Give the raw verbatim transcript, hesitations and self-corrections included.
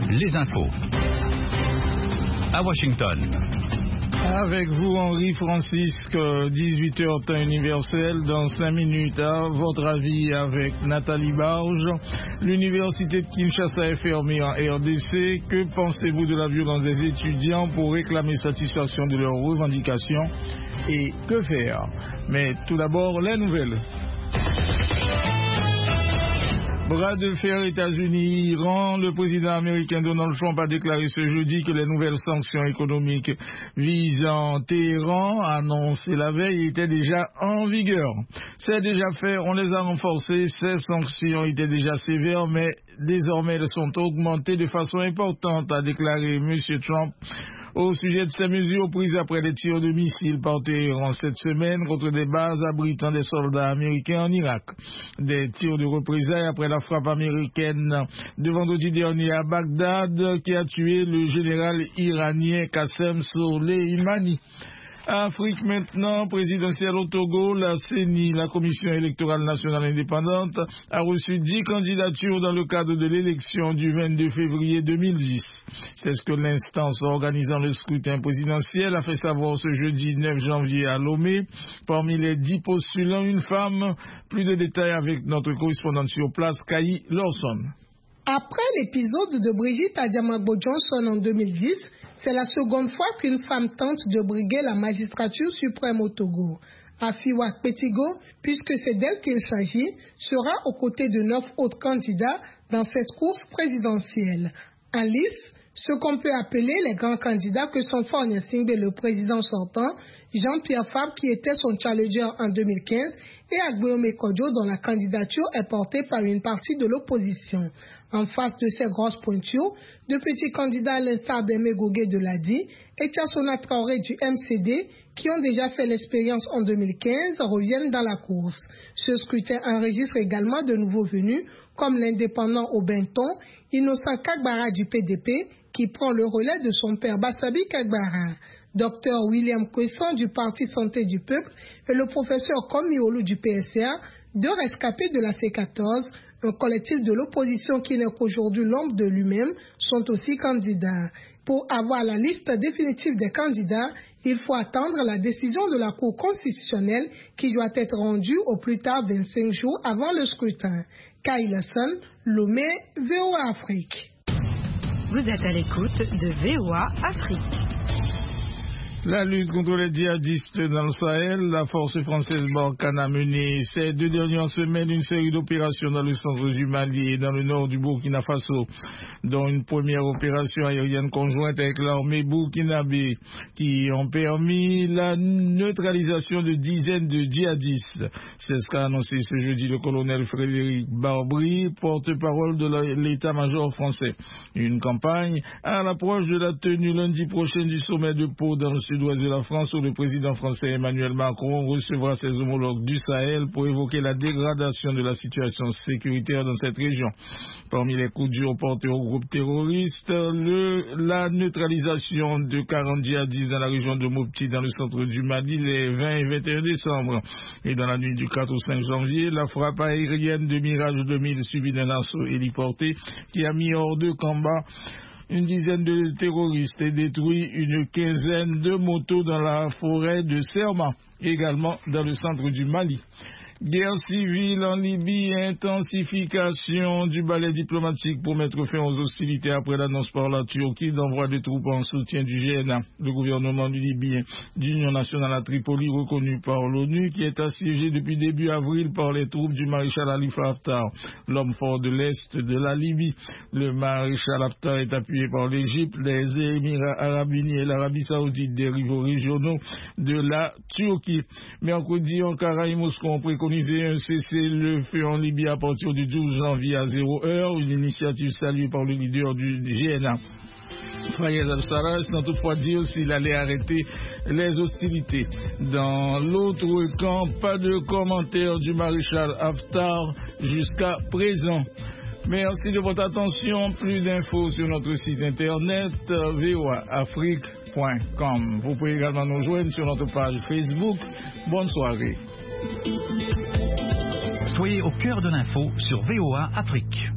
les infos. À Washington. Avec vous, Henri Francisque, dix-huit heures temps universel, dans cinq minutes, à votre avis, avec Nathalie Barge. L'université de Kinshasa est fermée en R D C. Que pensez-vous de la violence des étudiants pour réclamer satisfaction de leurs revendications? Et que faire? Mais tout d'abord, les nouvelles. Bras de fer États-Unis-Iran, le président américain Donald Trump a déclaré ce jeudi que les nouvelles sanctions économiques visant Téhéran, annoncées la veille, étaient déjà en vigueur. C'est déjà fait, on les a renforcées, ces sanctions étaient déjà sévères, mais désormais elles sont augmentées de façon importante, a déclaré M. Trump au sujet de ces mesures prises après les tirs de missiles par Téhéran cette semaine contre des bases abritant des soldats américains en Irak. Des tirs de représailles après la frappe américaine de vendredi dernier à Bagdad qui a tué le général iranien Qassem Soleimani. Afrique maintenant, présidentielle au Togo, la C E N I, la Commission électorale nationale indépendante, a reçu dix candidatures dans le cadre de l'élection du vingt-deux février deux mille dix. C'est ce que l'instance organisant le scrutin présidentiel a fait savoir ce jeudi neuf janvier à Lomé. Parmi les dix postulants, une femme. Plus de détails avec notre correspondante sur place, Kayi Lawson. Après l'épisode de Brigitte Adiamagbo Johnson en deux mille dix, c'est la seconde fois qu'une femme tente de briguer la magistrature suprême au Togo. Afiwa Petigo, puisque c'est d'elle qu'il s'agit, sera aux côtés de neuf autres candidats dans cette course présidentielle. En lice, ce qu'on peut appeler les grands candidats que sont Fornia Singbe, le président sortant, Jean-Pierre Fabre, qui était son challenger en deux mille quinze, et Agbeome Kodjo, dont la candidature est portée par une partie de l'opposition. En face de ces grosses pointures, de petits candidats à l'instar d'Aimé Gougué de l'A D I et Tiassona Traoré du M C D, qui ont déjà fait l'expérience en deux mille quinze, reviennent dans la course. Ce scrutin enregistre également de nouveaux venus, comme l'indépendant au Benton, Innocent Kagbara du P D P, qui prend le relais de son père Bassabi Kagbara. Docteur William Kwesson du Parti Santé du Peuple et le professeur Komiolu du P S A, deux rescapés de la C quatorze, un collectif de l'opposition qui n'est qu'aujourd'hui l'ombre de lui-même, sont aussi candidats. Pour avoir la liste définitive des candidats, il faut attendre la décision de la Cour constitutionnelle qui doit être rendue au plus tard vingt-cinq jours avant le scrutin. Kayi Lawson, Lomé, V O A Afrique. Vous êtes à l'écoute de V O A Afrique. La lutte contre les djihadistes dans le Sahel, la force française Barkhane a mené ces deux dernières semaines une série d'opérations dans le centre du Mali et dans le nord du Burkina Faso, dont une première opération aérienne conjointe avec l'armée burkinabé qui ont permis la neutralisation de dizaines de djihadistes. C'est ce qu'a annoncé ce jeudi le colonel Frédéric Barbry, porte-parole de l'état-major français. Une campagne à l'approche de la tenue lundi prochain du sommet de Pau dans le sud-ouest de la France où le président français Emmanuel Macron recevra ses homologues du Sahel pour évoquer la dégradation de la situation sécuritaire dans cette région. Parmi les coups durs portés au groupe terroriste, le, la neutralisation de quarante djihadistes dans la région de Mopti dans le centre du Mali les vingt et vingt et un décembre. Et dans la nuit du quatre au cinq janvier, la frappe aérienne de Mirage deux mille suivie d'un assaut héliporté qui a mis hors de combat une dizaine de terroristes et détruit une quinzaine de motos dans la forêt de Serma, également dans le centre du Mali. Guerre civile en Libye, intensification du balai diplomatique pour mettre fin aux hostilités après l'annonce par la Turquie d'envoi de troupes en soutien du G N A. Le gouvernement libyen d'Union nationale à Tripoli, reconnu par l'ONU, qui est assiégé depuis début avril par les troupes du maréchal Khalifa Haftar, l'homme fort de l'Est de la Libye. Le maréchal Haftar est appuyé par l'Égypte, les Émirats arabes unis et l'Arabie saoudite, des rivaux régionaux de la Turquie. Mercredi, Ankara et Moscou ont préconisé un cessez-le-feu en Libye à partir du douze janvier à zéro heure, une initiative saluée par le leader du G N A. Fayez al-Sarraj sans toutefois dire s'il allait arrêter les hostilités. Dans l'autre camp, pas de commentaire du maréchal Haftar jusqu'à présent. Merci de votre attention. Plus d'infos sur notre site internet v o a afrique point com. Vous pouvez également nous joindre sur notre page Facebook. Bonne soirée. Soyez au cœur de l'info sur V O A Afrique.